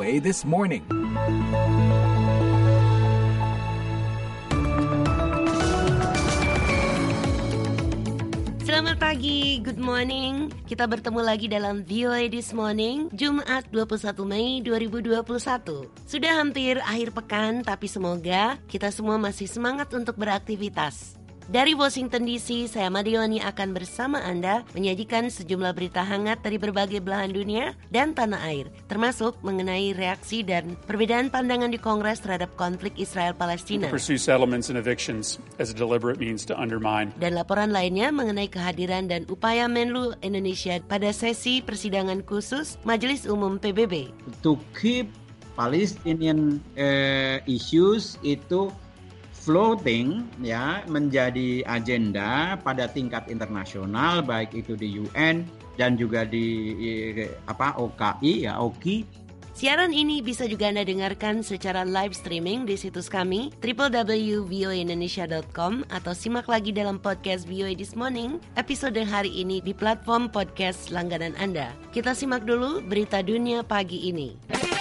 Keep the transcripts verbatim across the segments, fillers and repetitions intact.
A This Morning. Selamat pagi, good morning. Kita bertemu lagi dalam V O A This Morning, Jumat dua puluh satu Mei dua ribu dua puluh satu. Sudah hampir akhir pekan, tapi semoga kita semua masih semangat untuk beraktivitas. Dari Washington D C, saya Madiwani akan bersama Anda menyajikan sejumlah berita hangat dari berbagai belahan dunia dan tanah air, termasuk mengenai reaksi dan perbedaan pandangan di Kongres terhadap konflik Israel-Palestina. Pursue settlements and evictions as a deliberate means to undermine. Dan laporan lainnya mengenai kehadiran dan upaya Menlu Indonesia pada sesi persidangan khusus Majelis Umum P B B. To keep Palestinian uh, issues itu floating ya menjadi agenda pada tingkat internasional, baik itu di U N dan juga di apa O K I ya O K I. Siaran ini bisa juga Anda dengarkan secara live streaming di situs kami w w w titik v o a indonesia dot com atau simak lagi dalam podcast V O A This Morning episode hari ini di platform podcast langganan Anda. Kita simak dulu berita dunia pagi ini.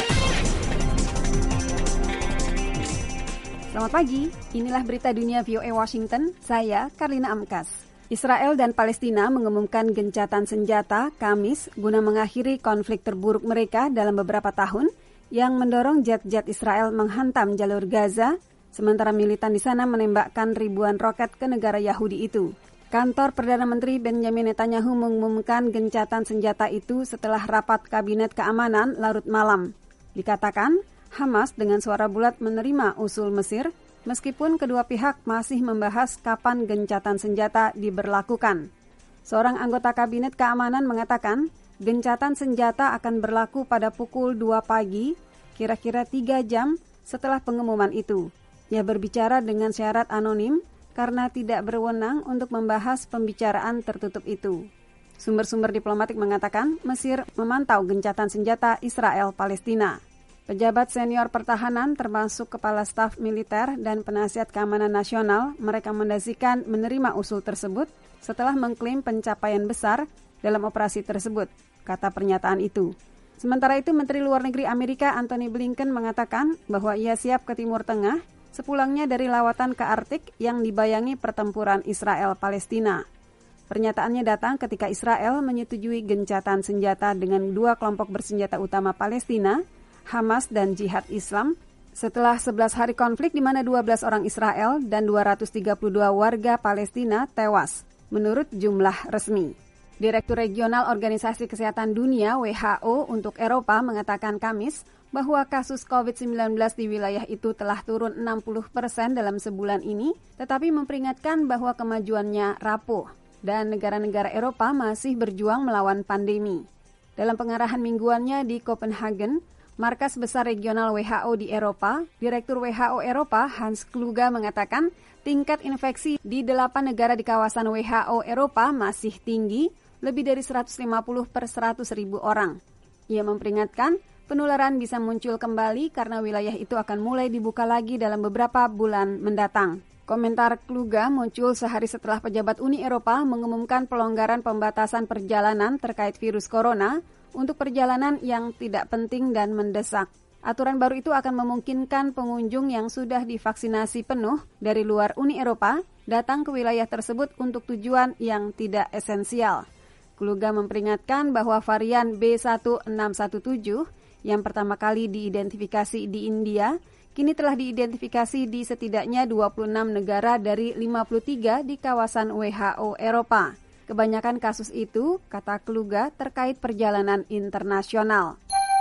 Selamat pagi, inilah berita dunia V O A Washington, saya Karlina Amkas. Israel dan Palestina mengumumkan gencatan senjata Kamis guna mengakhiri konflik terburuk mereka dalam beberapa tahun yang mendorong jet-jet Israel menghantam jalur Gaza, sementara militan di sana menembakkan ribuan roket ke negara Yahudi itu. Kantor Perdana Menteri Benjamin Netanyahu mengumumkan gencatan senjata itu setelah rapat Kabinet Keamanan larut malam. Dikatakan, Hamas dengan suara bulat menerima usul Mesir, meskipun kedua pihak masih membahas kapan gencatan senjata diberlakukan. Seorang anggota Kabinet Keamanan mengatakan, gencatan senjata akan berlaku pada pukul dua pagi, kira-kira tiga jam setelah pengumuman itu. Ia berbicara dengan syarat anonim karena tidak berwenang untuk membahas pembicaraan tertutup itu. Sumber-sumber diplomatik mengatakan, Mesir memantau gencatan senjata Israel-Palestina. Pejabat senior pertahanan termasuk kepala staf militer dan penasihat keamanan nasional merekomendasikan menerima usul tersebut setelah mengklaim pencapaian besar dalam operasi tersebut, kata pernyataan itu. Sementara itu, Menteri Luar Negeri Amerika Antony Blinken mengatakan bahwa ia siap ke Timur Tengah sepulangnya dari lawatan ke Arktik yang dibayangi pertempuran Israel-Palestina. Pernyataannya datang ketika Israel menyetujui gencatan senjata dengan dua kelompok bersenjata utama Palestina, Hamas dan Jihad Islam, setelah sebelas hari konflik di mana dua belas orang Israel dan dua ratus tiga puluh dua warga Palestina tewas, menurut jumlah resmi. Direktur Regional Organisasi Kesehatan Dunia W H O untuk Eropa mengatakan Kamis bahwa kasus covid sembilan belas di wilayah itu telah turun enam puluh persen dalam sebulan ini, tetapi memperingatkan bahwa kemajuannya rapuh dan negara-negara Eropa masih berjuang melawan pandemi. Dalam pengarahan mingguannya di Copenhagen, Markas Besar Regional W H O di Eropa, Direktur W H O Eropa Hans Kluge mengatakan tingkat infeksi di delapan negara di kawasan W H O Eropa masih tinggi, lebih dari seratus lima puluh per seratus ribu orang. Ia memperingatkan penularan bisa muncul kembali karena wilayah itu akan mulai dibuka lagi dalam beberapa bulan mendatang. Komentar Kluge muncul sehari setelah pejabat Uni Eropa mengumumkan pelonggaran pembatasan perjalanan terkait virus corona untuk perjalanan yang tidak penting dan mendesak. Aturan baru itu akan memungkinkan pengunjung yang sudah divaksinasi penuh dari luar Uni Eropa datang ke wilayah tersebut untuk tujuan yang tidak esensial. Kluge memperingatkan bahwa varian B satu enam satu tujuh yang pertama kali diidentifikasi di India, kini telah diidentifikasi di setidaknya dua puluh enam negara dari lima puluh tiga di kawasan W H O Eropa. Kebanyakan kasus itu, kata Kluge, terkait perjalanan internasional.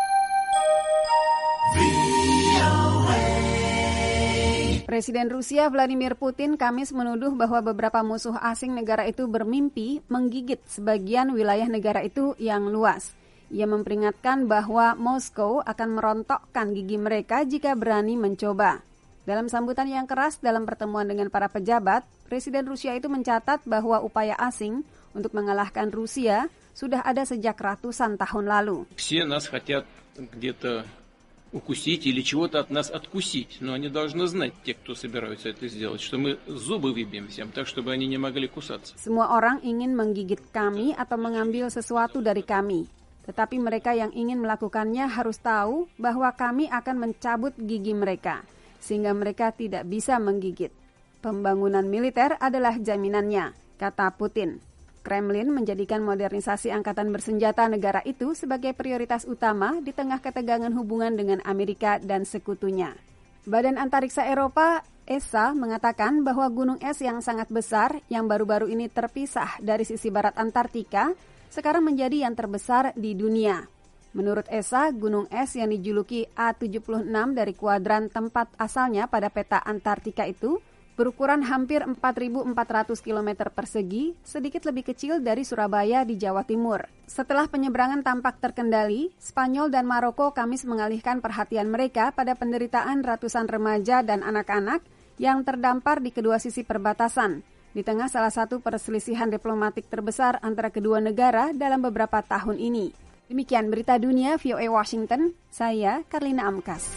Presiden Rusia Vladimir Putin Kamis menuduh bahwa beberapa musuh asing negara itu bermimpi menggigit sebagian wilayah negara itu yang luas. Ia memperingatkan bahwa Moskow akan merontokkan gigi mereka jika berani mencoba. Dalam sambutan yang keras dalam pertemuan dengan para pejabat, Presiden Rusia itu mencatat bahwa upaya asing untuk mengalahkan Rusia sudah ada sejak ratusan tahun lalu. Все нас хотят где-то укусить или чего-то от нас откусить, но они должны знать, те, кто собираются это сделать, что мы зубы выбьем всем, так, чтобы они не могли кусаться. Semua orang ingin menggigit kami atau mengambil sesuatu dari kami. Tetapi mereka yang ingin melakukannya harus tahu bahwa kami akan mencabut gigi mereka, sehingga mereka tidak bisa menggigit. Pembangunan militer adalah jaminannya, kata Putin. Kremlin menjadikan modernisasi angkatan bersenjata negara itu sebagai prioritas utama di tengah ketegangan hubungan dengan Amerika dan sekutunya. Badan Antariksa Eropa, E S A, mengatakan bahwa gunung es yang sangat besar yang baru-baru ini terpisah dari sisi barat Antartika sekarang menjadi yang terbesar di dunia. Menurut E S A, gunung es yang dijuluki A tujuh puluh enam dari kuadran tempat asalnya pada peta Antartika itu berukuran hampir empat ribu empat ratus kilometer persegi, sedikit lebih kecil dari Surabaya di Jawa Timur. Setelah penyeberangan tampak terkendali, Spanyol dan Maroko Kamis mengalihkan perhatian mereka pada penderitaan ratusan remaja dan anak-anak yang terdampar di kedua sisi perbatasan, di tengah salah satu perselisihan diplomatik terbesar antara kedua negara dalam beberapa tahun ini. Demikian berita dunia V O A Washington, saya Karlina Amkas.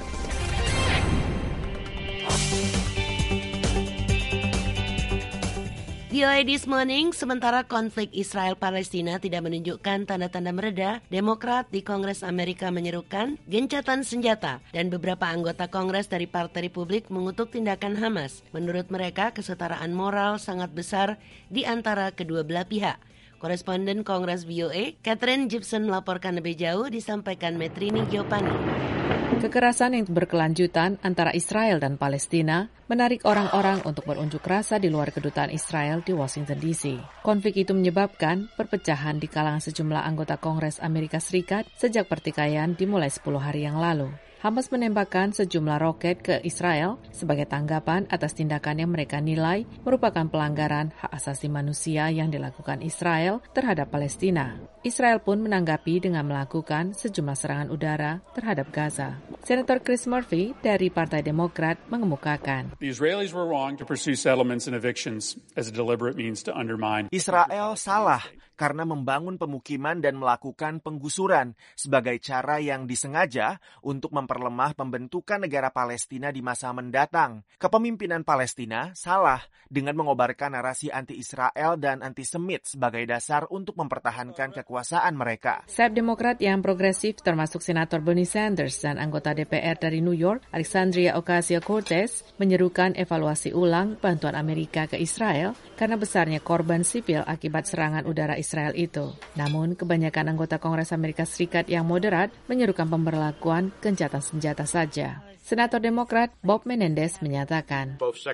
V O A This Morning, sementara konflik Israel-Palestina tidak menunjukkan tanda-tanda mereda, Demokrat di Kongres Amerika menyerukan gencatan senjata dan beberapa anggota Kongres dari Partai Republik mengutuk tindakan Hamas. Menurut mereka, kesetaraan moral sangat besar di antara kedua belah pihak. Koresponden Kongres V O A, Catherine Gibson melaporkan lebih jauh, disampaikan Metrini Giopani. Kekerasan yang berkelanjutan antara Israel dan Palestina menarik orang-orang untuk berunjuk rasa di luar kedutaan Israel di Washington D C. Konflik itu menyebabkan perpecahan di kalangan sejumlah anggota Kongres Amerika Serikat sejak pertikaian dimulai sepuluh hari yang lalu. Hamas menembakkan sejumlah roket ke Israel sebagai tanggapan atas tindakan yang mereka nilai merupakan pelanggaran hak asasi manusia yang dilakukan Israel terhadap Palestina. Israel pun menanggapi dengan melakukan sejumlah serangan udara terhadap Gaza. Senator Chris Murphy dari Partai Demokrat mengemukakan, The Israelis were wrong to pursue settlements and evictions as a deliberate means to undermine. Israel salah karena membangun pemukiman dan melakukan penggusuran sebagai cara yang disengaja untuk memperlemah pembentukan negara Palestina di masa mendatang. Kepemimpinan Palestina salah dengan mengobarkan narasi anti-Israel dan antisemit sebagai dasar untuk mempertahankan kekuasaan mereka. Sayap Demokrat yang progresif termasuk Senator Bernie Sanders dan anggota D P R dari New York, Alexandria Ocasio-Cortez, menyerukan evaluasi ulang bantuan Amerika ke Israel karena besarnya korban sipil akibat serangan udara Israel itu. Namun, kebanyakan anggota Kongres Amerika Serikat yang moderat menyerukan pemberlakuan gencatan senjata saja. Senator Demokrat Bob Menendez menyatakan,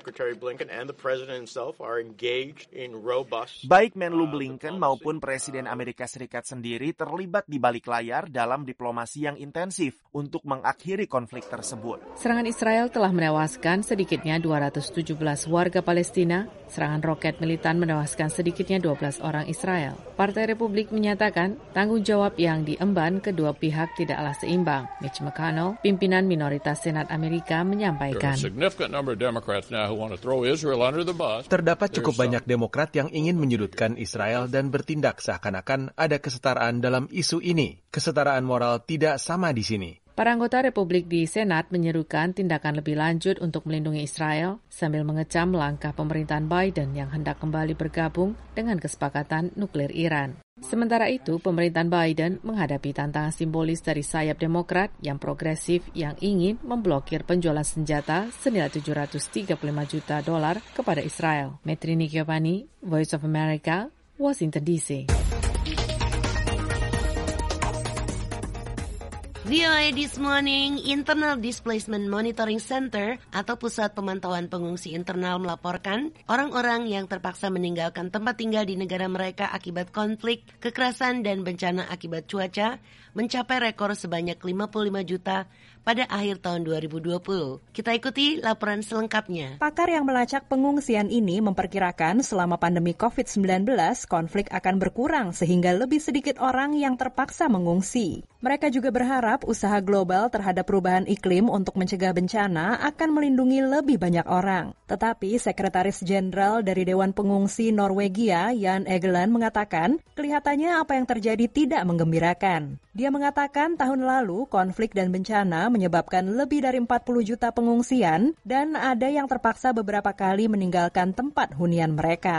baik Menlu Blinken maupun Presiden Amerika Serikat sendiri terlibat di balik layar dalam diplomasi yang intensif untuk mengakhiri konflik tersebut. Serangan Israel telah menewaskan sedikitnya dua ratus tujuh belas warga Palestina. Serangan roket militan menewaskan sedikitnya dua belas orang Israel. Partai Republik menyatakan tanggung jawab yang diemban kedua pihak tidaklah seimbang. Mitch McConnell, pimpinan minoritas Senat Amerika, menyampaikan, terdapat cukup banyak Demokrat yang ingin menyudutkan Israel dan bertindak seakan-akan ada kesetaraan dalam isu ini. Kesetaraan moral tidak sama di sini. Para anggota Republik di Senat menyerukan tindakan lebih lanjut untuk melindungi Israel sambil mengecam langkah pemerintahan Biden yang hendak kembali bergabung dengan kesepakatan nuklir Iran. Sementara itu, pemerintahan Biden menghadapi tantangan simbolis dari sayap Demokrat yang progresif yang ingin memblokir penjualan senjata senilai tujuh ratus tiga puluh lima juta dolar kepada Israel. Metrini Giopani, Voice of America, Washington D C. V O A This Morning, Internal Displacement Monitoring Center atau Pusat Pemantauan Pengungsi Internal melaporkan orang-orang yang terpaksa meninggalkan tempat tinggal di negara mereka akibat konflik, kekerasan, dan bencana akibat cuaca mencapai rekor sebanyak lima puluh lima juta pada akhir tahun dua ribu dua puluh. Kita ikuti laporan selengkapnya. Pakar yang melacak pengungsian ini memperkirakan selama pandemi covid sembilan belas, konflik akan berkurang sehingga lebih sedikit orang yang terpaksa mengungsi. Mereka juga berharap usaha global terhadap perubahan iklim untuk mencegah bencana akan melindungi lebih banyak orang. Tetapi Sekretaris Jenderal dari Dewan Pengungsi Norwegia, Jan Egeland, mengatakan kelihatannya apa yang terjadi tidak menggembirakan. Dia mengatakan tahun lalu konflik dan bencana menyebabkan lebih dari empat puluh juta pengungsian dan ada yang terpaksa beberapa kali meninggalkan tempat hunian mereka.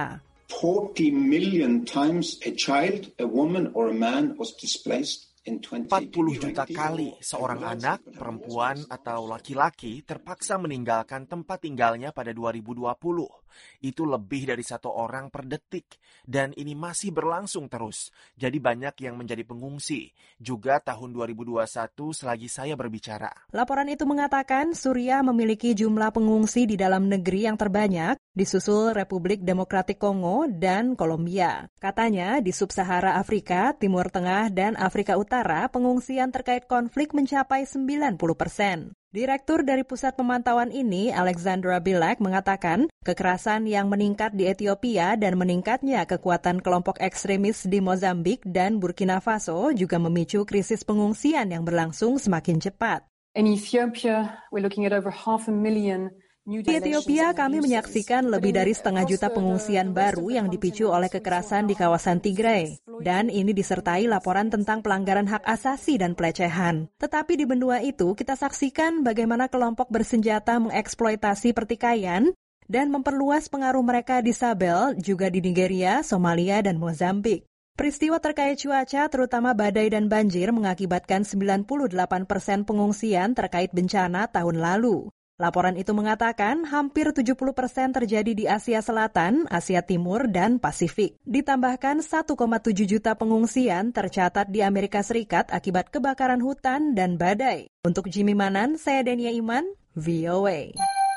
forty million times a child, a woman or a man was displaced. empat puluh juta kali seorang anak, perempuan, atau laki-laki terpaksa meninggalkan tempat tinggalnya pada dua ribu dua puluh. Itu lebih dari satu orang per detik. Dan ini masih berlangsung terus. Jadi banyak yang menjadi pengungsi. Juga tahun dua ribu dua puluh satu selagi saya berbicara. Laporan itu mengatakan Suriah memiliki jumlah pengungsi di dalam negeri yang terbanyak, disusul Republik Demokratik Kongo dan Kolombia. Katanya di Sub-Sahara Afrika, Timur Tengah, dan Afrika Utara, pengungsian terkait konflik mencapai sembilan puluh persen. Direktur dari pusat pemantauan ini, Alexandra Bilek, mengatakan kekerasan yang meningkat di Ethiopia dan meningkatnya kekuatan kelompok ekstremis di Mozambik dan Burkina Faso juga memicu krisis pengungsian yang berlangsung semakin cepat. In Ethiopia, we're looking at over half a million. Di Ethiopia, kami menyaksikan lebih dari setengah juta pengungsian baru yang dipicu oleh kekerasan di kawasan Tigray. Dan ini disertai laporan tentang pelanggaran hak asasi dan pelecehan. Tetapi di benua itu, kita saksikan bagaimana kelompok bersenjata mengeksploitasi pertikaian dan memperluas pengaruh mereka di Sahel, juga di Nigeria, Somalia, dan Mozambik. Peristiwa terkait cuaca, terutama badai dan banjir, mengakibatkan sembilan puluh delapan persen pengungsian terkait bencana tahun lalu. Laporan itu mengatakan hampir tujuh puluh persen terjadi di Asia Selatan, Asia Timur, dan Pasifik. Ditambahkan satu koma tujuh juta pengungsian tercatat di Amerika Serikat akibat kebakaran hutan dan badai. Untuk Jimmy Manan, saya Dania Iman, V O A.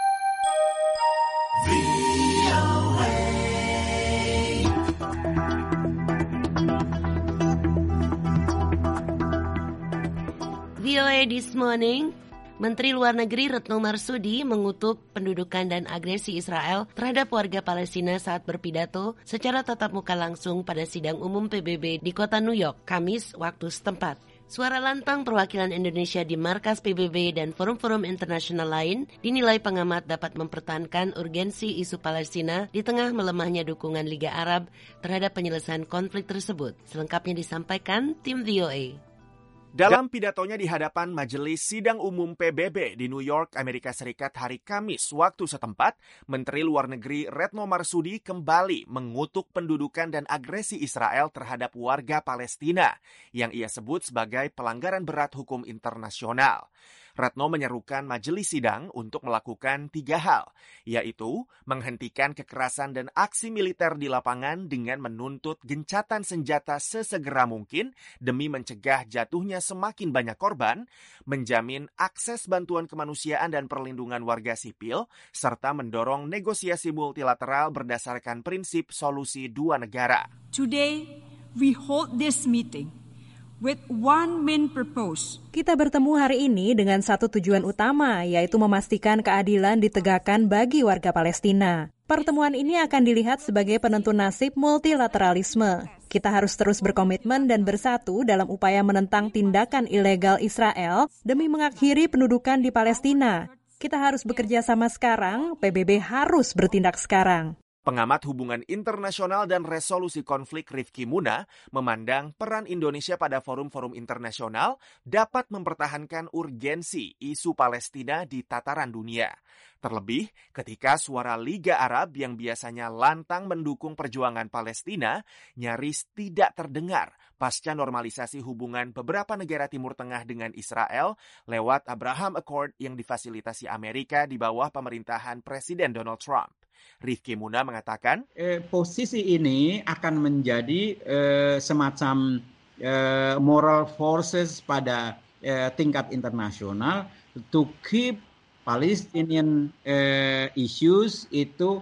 V O A This Morning. Menteri Luar Negeri Retno Marsudi mengutuk pendudukan dan agresi Israel terhadap warga Palestina saat berpidato secara tatap muka langsung pada sidang umum P B B di kota New York, Kamis waktu setempat. Suara lantang perwakilan Indonesia di markas P B B dan forum-forum internasional lain dinilai pengamat dapat mempertahankan urgensi isu Palestina di tengah melemahnya dukungan Liga Arab terhadap penyelesaian konflik tersebut. Selengkapnya disampaikan tim V O A. Dalam pidatonya di hadapan Majelis Sidang Umum P B B di New York, Amerika Serikat hari Kamis waktu setempat, Menteri Luar Negeri Retno Marsudi kembali mengutuk pendudukan dan agresi Israel terhadap warga Palestina yang ia sebut sebagai pelanggaran berat hukum internasional. Retno menyerukan majelis sidang untuk melakukan tiga hal, yaitu menghentikan kekerasan dan aksi militer di lapangan dengan menuntut gencatan senjata sesegera mungkin demi mencegah jatuhnya semakin banyak korban, menjamin akses bantuan kemanusiaan dan perlindungan warga sipil, serta mendorong negosiasi multilateral berdasarkan prinsip solusi dua negara. Today, we hold this meeting with one main purpose. Kita bertemu hari ini dengan satu tujuan utama, yaitu memastikan keadilan ditegakkan bagi warga Palestina. Pertemuan ini akan dilihat sebagai penentu nasib multilateralisme. Kita harus terus berkomitmen dan bersatu dalam upaya menentang tindakan ilegal Israel demi mengakhiri pendudukan di Palestina. Kita harus bekerja sama sekarang, P B B harus bertindak sekarang. Pengamat hubungan internasional dan resolusi konflik Rifki Muna memandang peran Indonesia pada forum-forum internasional dapat mempertahankan urgensi isu Palestina di tataran dunia. Terlebih ketika suara Liga Arab yang biasanya lantang mendukung perjuangan Palestina nyaris tidak terdengar pasca normalisasi hubungan beberapa negara Timur Tengah dengan Israel lewat Abraham Accord yang difasilitasi Amerika di bawah pemerintahan Presiden Donald Trump. Rifki Muna mengatakan, eh, posisi ini akan menjadi eh, semacam eh, moral forces pada eh, tingkat internasional to keep Palestinian eh, issues itu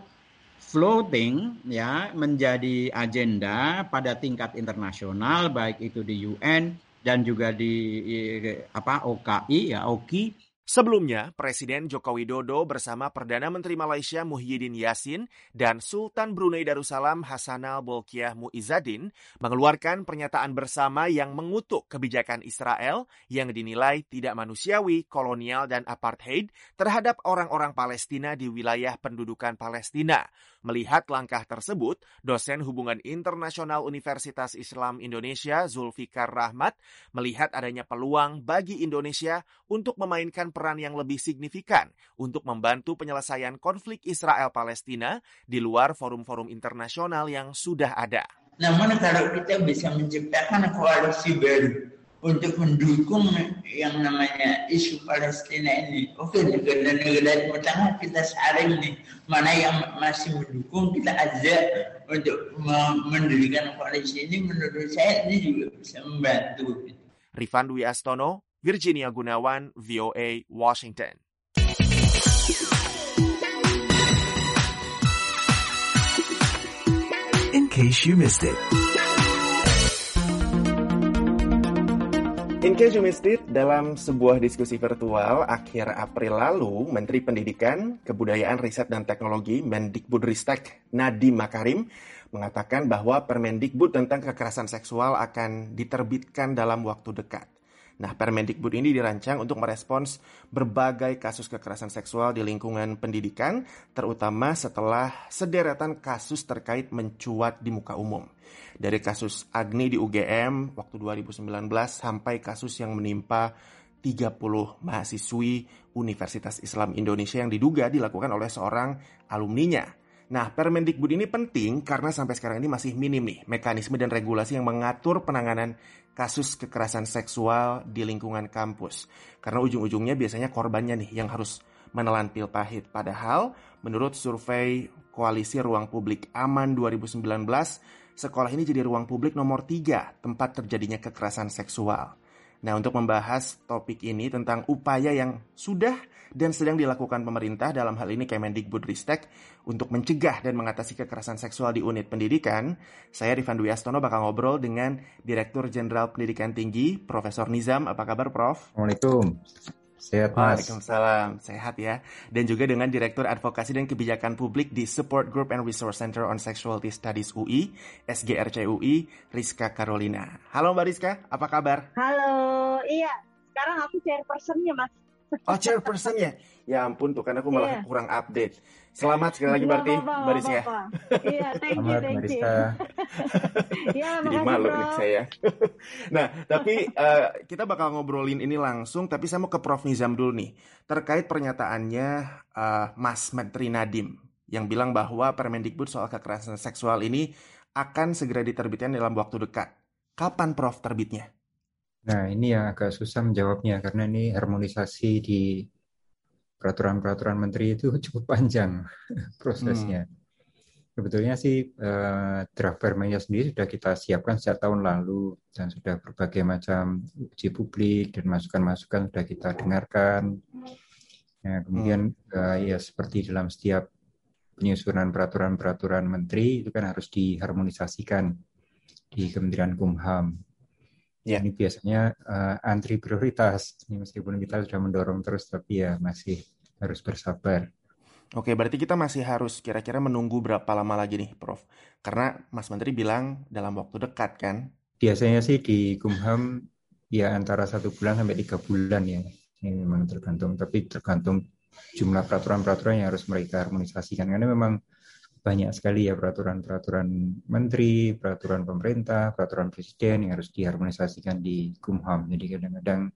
floating, ya, menjadi agenda pada tingkat internasional, baik itu di U N dan juga di eh, apa O K I, ya O K I. Sebelumnya, Presiden Joko Widodo bersama Perdana Menteri Malaysia Muhyiddin Yassin dan Sultan Brunei Darussalam Hassanal Bolkiah Muizzadin mengeluarkan pernyataan bersama yang mengutuk kebijakan Israel yang dinilai tidak manusiawi, kolonial, dan apartheid terhadap orang-orang Palestina di wilayah pendudukan Palestina. Melihat langkah tersebut, dosen Hubungan Internasional Universitas Islam Indonesia Zulfikar Rahmat melihat adanya peluang bagi Indonesia untuk memainkan peran yang lebih signifikan untuk membantu penyelesaian konflik Israel-Palestina di luar forum-forum internasional yang sudah ada. Namun kalau kita bisa menciptakan koalisi baru untuk mendukung yang namanya isu Palestina ini, oke, negara-negara Timur Tengah kita saring nih, mana yang masih mendukung kita ajak untuk mendirikan koalisi ini. Menurut saya ini juga bisa membantu. Rifan Dwi Astono, Virginia Gunawan, V O A, Washington. In case you missed it. In case you missed it, dalam sebuah diskusi virtual akhir April lalu, Menteri Pendidikan, Kebudayaan, Riset, dan Teknologi Mendikbudristek Nadiem Makarim mengatakan bahwa Permendikbud tentang kekerasan seksual akan diterbitkan dalam waktu dekat. Nah, Permendikbud ini dirancang untuk merespons berbagai kasus kekerasan seksual di lingkungan pendidikan, terutama setelah sederetan kasus terkait mencuat di muka umum. Dari kasus Agni di U G M waktu dua ribu sembilan belas sampai kasus yang menimpa tiga puluh mahasiswi Universitas Islam Indonesia yang diduga dilakukan oleh seorang alumninya. Nah, Permendikbud ini penting karena sampai sekarang ini masih minim nih mekanisme dan regulasi yang mengatur penanganan kasus kekerasan seksual di lingkungan kampus. Karena ujung-ujungnya biasanya korbannya nih yang harus menelan pil pahit. Padahal menurut survei Koalisi Ruang Publik Aman dua ribu sembilan belas, sekolah ini jadi ruang publik nomor tiga tempat terjadinya kekerasan seksual. Nah, untuk membahas topik ini tentang upaya yang sudah dan sedang dilakukan pemerintah dalam hal ini Kemendikbudristek untuk mencegah dan mengatasi kekerasan seksual di unit pendidikan, saya Rifan Dwi Astono bakal ngobrol dengan Direktur Jenderal Pendidikan Tinggi, Profesor Nizam. Apa kabar, Prof? Assalamualaikum. Sehat, Mas. Waalaikumsalam, sehat ya. Dan juga dengan Direktur Advokasi dan Kebijakan Publik di Support Group and Resource Center on Sexuality Studies U I, S G R C U I, Rizka Carolina. Halo Mbak Rizka, apa kabar? Halo, iya. Sekarang aku chairperson-nya, Mas. Oh, chairperson-nya? Ya ampun, tuh kan aku malah yeah. kurang update. Selamat sekali lagi berarti, Mbak Rizka. Iya, thank you, thank you. Iya, jadi malu nih saya. Nah, tapi uh, kita bakal ngobrolin ini langsung, tapi saya mau ke Prof Nizam dulu nih. Terkait pernyataannya uh, Mas Menteri Nadiem, yang bilang bahwa Permendikbud soal kekerasan seksual ini akan segera diterbitkan dalam waktu dekat. Kapan, Prof, terbitnya? Nah, ini yang agak susah menjawabnya, karena ini harmonisasi di peraturan-peraturan menteri itu cukup panjang prosesnya. Hmm. Sebetulnya sih eh, draft permennya sendiri sudah kita siapkan sejak tahun lalu dan sudah berbagai macam uji publik dan masukan-masukan sudah kita dengarkan. Nah, kemudian hmm. eh, ya seperti dalam setiap penyusunan peraturan-peraturan menteri itu kan harus diharmonisasikan di Kementerian Kumham. Yeah. Ini biasanya uh, antri prioritas. Ini meskipun kita sudah mendorong terus, tapi ya masih harus bersabar. Oke, berarti kita masih harus kira-kira menunggu berapa lama lagi nih, Prof? Karena Mas Menteri bilang dalam waktu dekat, kan? Biasanya sih di Kumham ya antara satu bulan sampai tiga bulan ya. Ini memang tergantung, tapi tergantung jumlah peraturan-peraturan yang harus mereka harmonisasikan. Karena memang banyak sekali ya peraturan-peraturan menteri, peraturan pemerintah, peraturan presiden yang harus diharmonisasikan di Kumham. Jadi kadang-kadang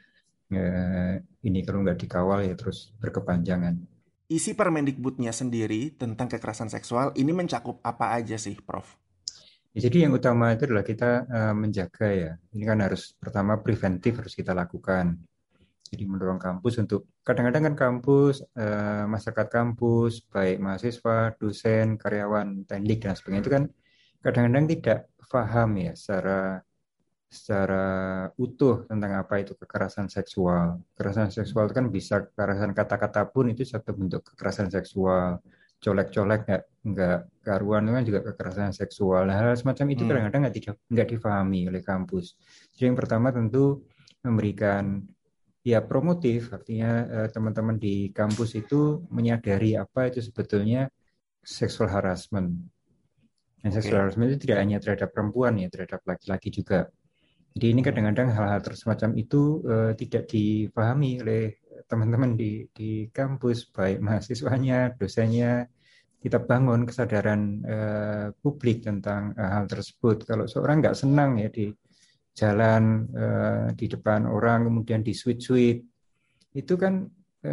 eh, ini kalau nggak dikawal ya terus berkepanjangan. Isi Permendikbudnya sendiri tentang kekerasan seksual ini mencakup apa aja sih, Prof? Ya, jadi yang utama itu adalah kita uh, menjaga ya. Ini kan harus pertama preventif harus kita lakukan. Jadi mendorong kampus untuk, kadang-kadang kan kampus, eh, masyarakat kampus, baik mahasiswa, dosen, karyawan, teknik, dan sebagainya, itu kan kadang-kadang tidak paham ya secara, secara utuh tentang apa itu kekerasan seksual. Kekerasan seksual itu kan bisa kekerasan kata-kata pun itu satu bentuk kekerasan seksual. Colek-colek nggak, nggak karuan itu kan juga kekerasan seksual. Hal semacam itu hmm. kadang-kadang nggak, nggak dipahami oleh kampus. Jadi yang pertama tentu memberikan ya promotif, artinya eh, teman-teman di kampus itu menyadari apa itu sebetulnya sexual harassment. Nah, sexual okay. harassment itu tidak hanya terhadap perempuan ya, terhadap laki-laki juga. Jadi ini kadang-kadang hal-hal semacam itu eh, tidak dipahami oleh teman-teman di di kampus, baik mahasiswanya, dosennya, kita bangun kesadaran uh, publik tentang uh, hal tersebut. Kalau seorang nggak senang ya di jalan uh, di depan orang, kemudian di sweet-sweet, itu kan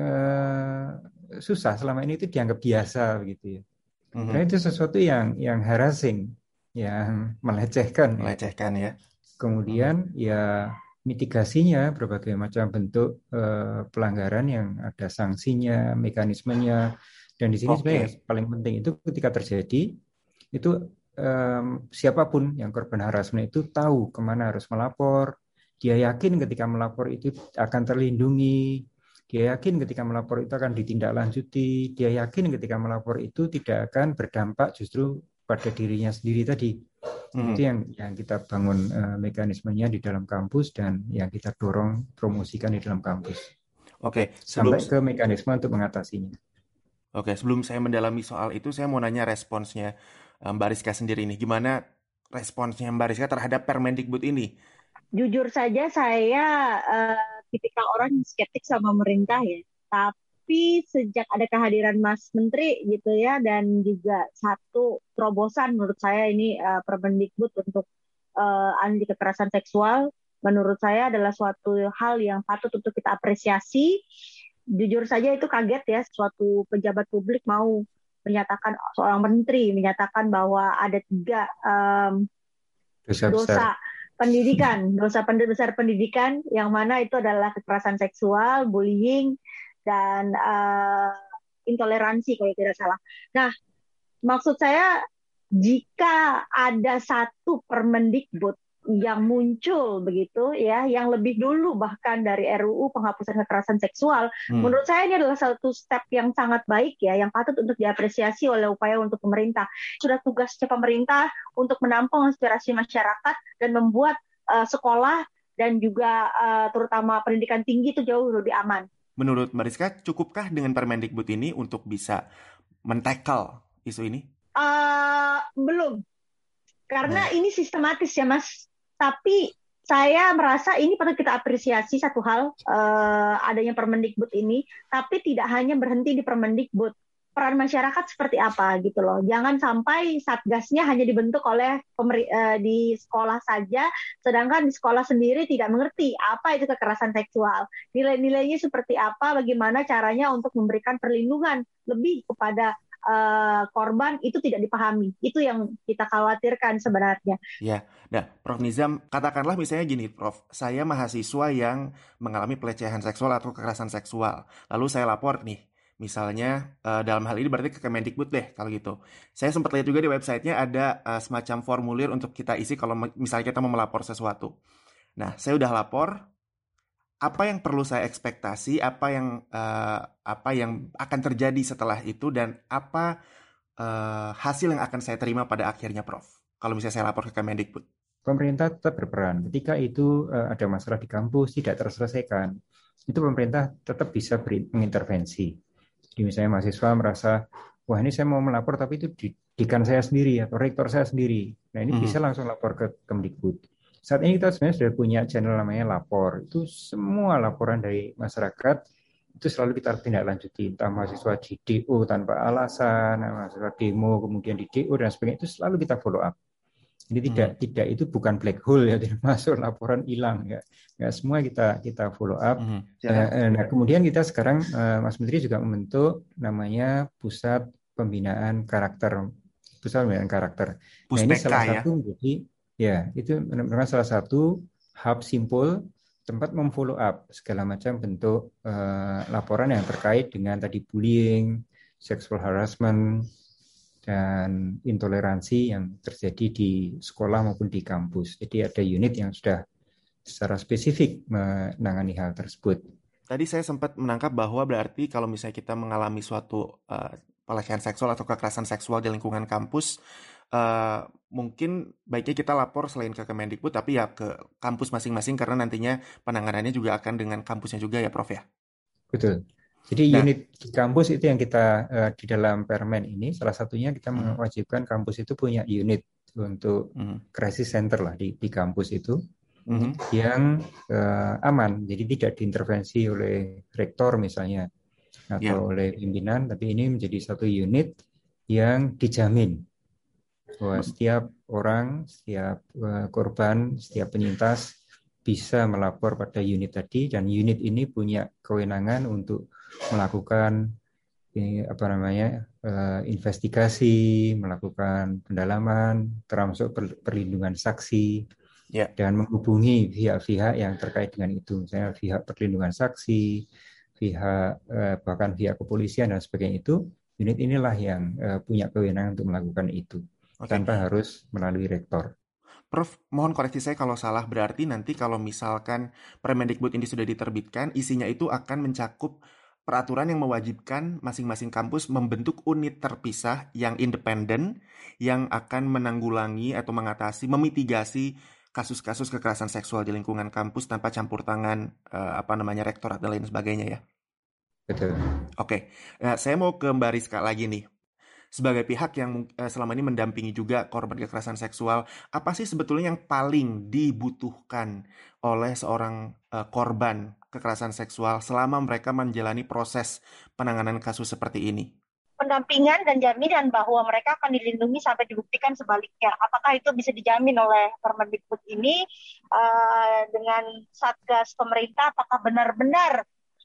uh, susah. Selama ini itu dianggap biasa begitu ya. Mm-hmm. Karena itu sesuatu yang yang harassing, yang melecehkan. Melecehkan ya. Kemudian mm-hmm. ya mitigasinya berbagai macam bentuk uh, pelanggaran yang ada sanksinya, mekanismenya, dan di sini okay. sebenarnya yang paling penting itu ketika terjadi itu um, siapapun yang korban harassment itu tahu kemana harus melapor, dia yakin ketika melapor itu akan terlindungi, dia yakin ketika melapor itu akan ditindaklanjuti, dia yakin ketika melapor itu tidak akan berdampak justru pada dirinya sendiri tadi. Hmm. Itu yang yang kita bangun uh, mekanismenya di dalam kampus dan yang kita dorong promosikan di dalam kampus. Oke, sebelum... sampai ke mekanisme untuk mengatasinya. Oke, sebelum saya mendalami soal itu, saya mau nanya responsnya um, Mbak Rizka sendiri nih. Gimana responsnya Mbak Rizka terhadap Permendikbud ini? Jujur saja saya uh, tipikal orang yang skeptik sama pemerintah ya. Tapi sejak ada kehadiran Mas Menteri gitu ya, dan juga satu terobosan menurut saya ini uh, Permendikbud untuk uh, anti kekerasan seksual, menurut saya adalah suatu hal yang patut untuk kita apresiasi. Jujur saja itu kaget ya, suatu pejabat publik mau menyatakan, seorang menteri menyatakan bahwa ada tiga um, dosa, dosa pendidikan, dosa besar pendidikan, yang mana itu adalah kekerasan seksual, bullying, dan uh, intoleransi kalau tidak salah. Nah, maksud saya jika ada satu Permendikbud yang muncul begitu ya, yang lebih dulu bahkan dari R U U penghapusan kekerasan seksual, hmm. menurut saya ini adalah satu step yang sangat baik ya, yang patut untuk diapresiasi oleh upaya untuk pemerintah. Sudah tugasnya pemerintah untuk menampung aspirasi masyarakat dan membuat uh, sekolah dan juga uh, terutama pendidikan tinggi itu jauh lebih aman. Menurut Mbak Rizka, cukupkah dengan Permendikbud ini untuk bisa men-tackle isu ini? Uh, belum. Karena hmm. ini sistematis ya, Mas. Tapi saya merasa ini patut kita apresiasi satu hal, uh, adanya Permendikbud ini, tapi tidak hanya berhenti di Permendikbud. Peran masyarakat seperti apa gitu loh. Jangan sampai satgasnya hanya dibentuk oleh pemeri- uh, di sekolah saja, sedangkan di sekolah sendiri tidak mengerti apa itu kekerasan seksual. Nilai-nilainya seperti apa, bagaimana caranya untuk memberikan perlindungan lebih kepada Uh, korban, itu tidak dipahami. Itu yang kita khawatirkan sebenarnya. Ya, nah, Prof Nizam, katakanlah misalnya gini, Prof, saya mahasiswa yang mengalami pelecehan seksual atau kekerasan seksual, lalu saya lapor nih, misalnya uh, dalam hal ini berarti ke Kemendikbud deh, kalau gitu. Saya sempat lihat juga di websitenya ada uh, semacam formulir untuk kita isi kalau misalnya kita mau melapor sesuatu. Nah, saya udah lapor. Apa yang perlu saya ekspektasi, apa yang uh, apa yang akan terjadi setelah itu, dan apa uh, hasil yang akan saya terima pada akhirnya, Prof? Kalau misalnya saya lapor ke Kemendikbud. Pemerintah tetap berperan. Ketika itu uh, ada masalah di kampus tidak terselesaikan, itu pemerintah tetap bisa beri, mengintervensi. Jadi misalnya mahasiswa merasa, wah ini saya mau melapor tapi itu didikan saya sendiri atau rektor saya sendiri. Nah ini mm-hmm. bisa langsung lapor ke Kemdikbud. Saat ini kita sebenarnya sudah punya channel namanya Lapor. Itu semua laporan dari masyarakat itu selalu kita tindak lanjuti. Entah mahasiswa di D O tanpa alasan, mahasiswa demo kemudian di D O dan sebagainya, itu selalu kita follow up. Jadi tidak hmm. tidak itu bukan black hole ya, tidak masuk laporan hilang ya. Ya semua kita kita follow up. Hmm. Uh, nah kemudian kita sekarang uh, Mas Menteri juga membentuk namanya Pusat Pembinaan Karakter. Pusat Pembinaan Karakter. Nah ini salah ya? satu menjadi Ya, itu merupakan salah satu hub simpul tempat memfollow up segala macam bentuk uh, laporan yang terkait dengan tadi bullying, sexual harassment, dan intoleransi yang terjadi di sekolah maupun di kampus. Jadi ada unit yang sudah secara spesifik menangani hal tersebut. Tadi saya sempat menangkap bahwa berarti kalau misalnya kita mengalami suatu uh, pelecehan seksual atau kekerasan seksual di lingkungan kampus, Uh, mungkin baiknya kita lapor selain ke Kemendikbud tapi ya ke kampus masing-masing karena nantinya penanganannya juga akan dengan kampusnya juga ya Prof ya. Betul. Jadi nah, unit di kampus itu yang kita uh, di dalam Permen ini salah satunya kita hmm. mewajibkan kampus itu punya unit untuk hmm. crisis center lah di, di kampus itu hmm. yang uh, aman. Jadi tidak diintervensi oleh rektor misalnya atau yeah. oleh pimpinan, tapi ini menjadi satu unit yang dijamin bahwa setiap orang, setiap uh, korban, setiap penyintas bisa melapor pada unit tadi, dan unit ini punya kewenangan untuk melakukan ini, apa namanya uh, investigasi, melakukan pendalaman, termasuk per, perlindungan saksi, yeah. dan menghubungi pihak-pihak yang terkait dengan itu, misalnya pihak perlindungan saksi, pihak uh, bahkan pihak kepolisian dan sebagainya. Itu unit inilah yang uh, punya kewenangan untuk melakukan itu, okay. tanpa harus melalui rektor. Prof, mohon koreksi saya kalau salah, berarti nanti kalau misalkan Permendikbud ini sudah diterbitkan, isinya itu akan mencakup peraturan yang mewajibkan masing-masing kampus membentuk unit terpisah yang independen yang akan menanggulangi atau mengatasi, memitigasi kasus-kasus kekerasan seksual di lingkungan kampus tanpa campur tangan eh, apa namanya rektorat dan lain sebagainya ya. Betul. Oke, nah, saya mau ke Mbak Rizka lagi nih. Sebagai pihak yang uh, selama ini mendampingi juga korban kekerasan seksual, apa sih sebetulnya yang paling dibutuhkan oleh seorang uh, korban kekerasan seksual selama mereka menjalani proses penanganan kasus seperti ini? Pendampingan dan jaminan bahwa mereka akan dilindungi sampai dibuktikan sebaliknya. Apakah itu bisa dijamin oleh Permendikbud ini uh, dengan Satgas pemerintah? Apakah benar-benar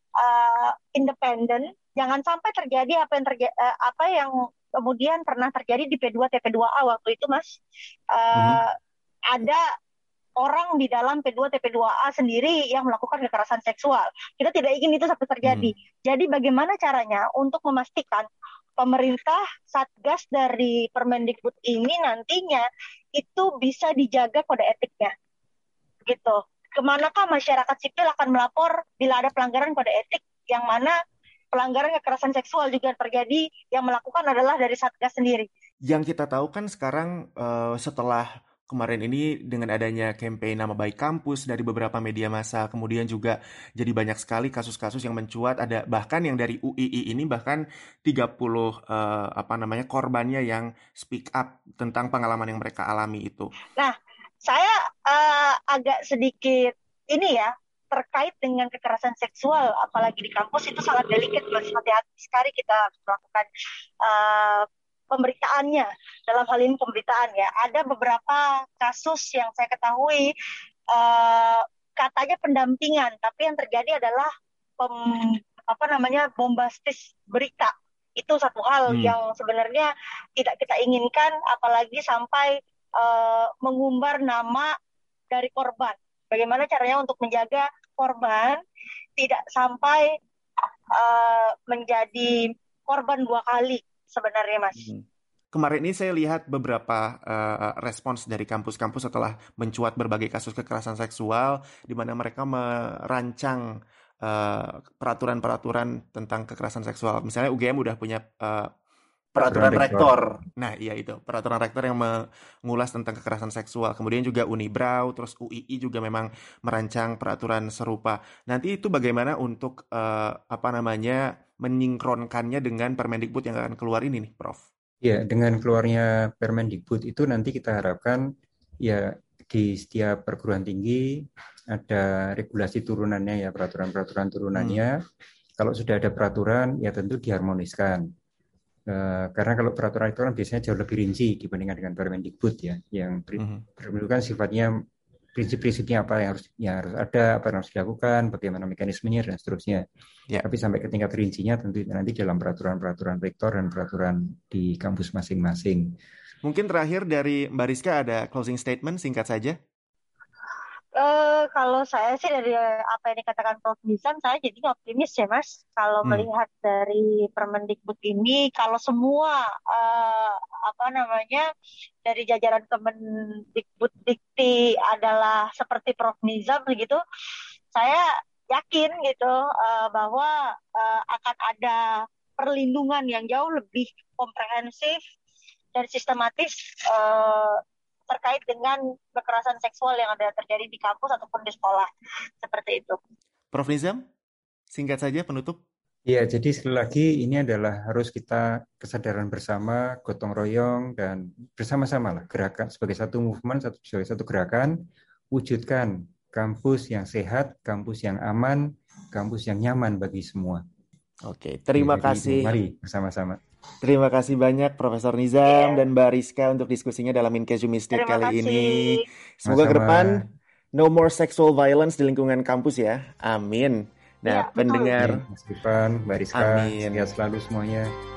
uh, independen? Jangan sampai terjadi apa yang terjadi, uh, apa yang kemudian pernah terjadi di P dua T P dua A waktu itu, Mas. Uh, mm-hmm. Ada orang di dalam P dua T P dua A sendiri yang melakukan kekerasan seksual. Kita tidak ingin itu sampai terjadi. Mm. Jadi bagaimana caranya untuk memastikan pemerintah, Satgas dari Permendikbud ini nantinya itu bisa dijaga kode etiknya. Gitu. Kemanakah masyarakat sipil akan melapor bila ada pelanggaran kode etik yang mana pelanggaran kekerasan seksual juga terjadi, yang melakukan adalah dari Satgas sendiri. Yang kita tahu kan sekarang uh, setelah kemarin ini dengan adanya campaign nama baik kampus dari beberapa media massa, kemudian juga jadi banyak sekali kasus-kasus yang mencuat, ada bahkan yang dari U I I ini bahkan tiga puluh uh, apa namanya korbannya yang speak up tentang pengalaman yang mereka alami itu. Nah, saya uh, agak sedikit ini ya, terkait dengan kekerasan seksual, apalagi di kampus itu sangat delicate, harus hati-hati sekali kita melakukan uh, pemberitaannya. Dalam hal ini pemberitaan ya, ada beberapa kasus yang saya ketahui uh, katanya pendampingan, tapi yang terjadi adalah pem, apa namanya bombastis berita. Itu satu hal hmm. yang sebenarnya tidak kita inginkan, apalagi sampai uh, mengumbar nama dari korban. Bagaimana caranya untuk menjaga korban tidak sampai uh, menjadi korban dua kali sebenarnya, Mas. Kemarin ini saya lihat beberapa uh, respons dari kampus-kampus setelah mencuat berbagai kasus kekerasan seksual, di mana mereka merancang uh, peraturan-peraturan tentang kekerasan seksual. Misalnya U G M udah punya uh, peraturan rektor. Nah, iya itu, peraturan rektor yang mengulas tentang kekerasan seksual. Kemudian juga Unibrau, terus U I I juga memang merancang peraturan serupa. Nanti itu bagaimana untuk uh, apa namanya menyinkronkannya dengan Permendikbud yang akan keluar ini nih, Prof? Ya, dengan keluarnya Permendikbud itu nanti kita harapkan ya di setiap perguruan tinggi ada regulasi turunannya ya, peraturan-peraturan turunannya. Hmm. Kalau sudah ada peraturan ya tentu diharmoniskan. Uh, karena kalau peraturan itu kan biasanya jauh lebih rinci dibandingkan dengan Permendikbud ya, yang Permendikbud kan sifatnya prinsip-prinsipnya apa yang harus yang harus ada, apa yang harus dilakukan, bagaimana mekanismenya dan seterusnya. Ya. Tapi sampai ke tingkat rincinya tentu nanti dalam peraturan-peraturan rektor dan peraturan di kampus masing-masing. Mungkin terakhir dari Mbak Rizka ada closing statement singkat saja. Uh, kalau saya sih dari apa yang dikatakan Prof Nizam, saya jadi optimis ya, Mas. Kalau hmm. melihat dari Permendikbud ini, kalau semua uh, apa namanya dari jajaran Kemendikbud Dikti adalah seperti Prof Nizam begitu, saya yakin gitu uh, bahwa uh, akan ada perlindungan yang jauh lebih komprehensif dan sistematis uh, terkait dengan kekerasan seksual yang ada terjadi di kampus ataupun di sekolah. Seperti itu. Prof Nizam, singkat saja penutup. Ya, jadi sekali lagi ini adalah harus kita kesadaran bersama, gotong royong, dan bersama-sama lah gerakan sebagai satu movement, satu, sebagai satu gerakan, wujudkan kampus yang sehat, kampus yang aman, kampus yang nyaman bagi semua. Oke, terima Jadi, kasih. Mari bersama-sama. Terima kasih banyak Profesor Nizam yeah. dan Mbak Rizka untuk diskusinya dalam In Case You Missed It kali kasih. ini. Semoga ke depan no more sexual violence di lingkungan kampus ya. Amin. Nah, ya, pendengar Mas Irfan, Mbak Rizka, sehat selalu semuanya.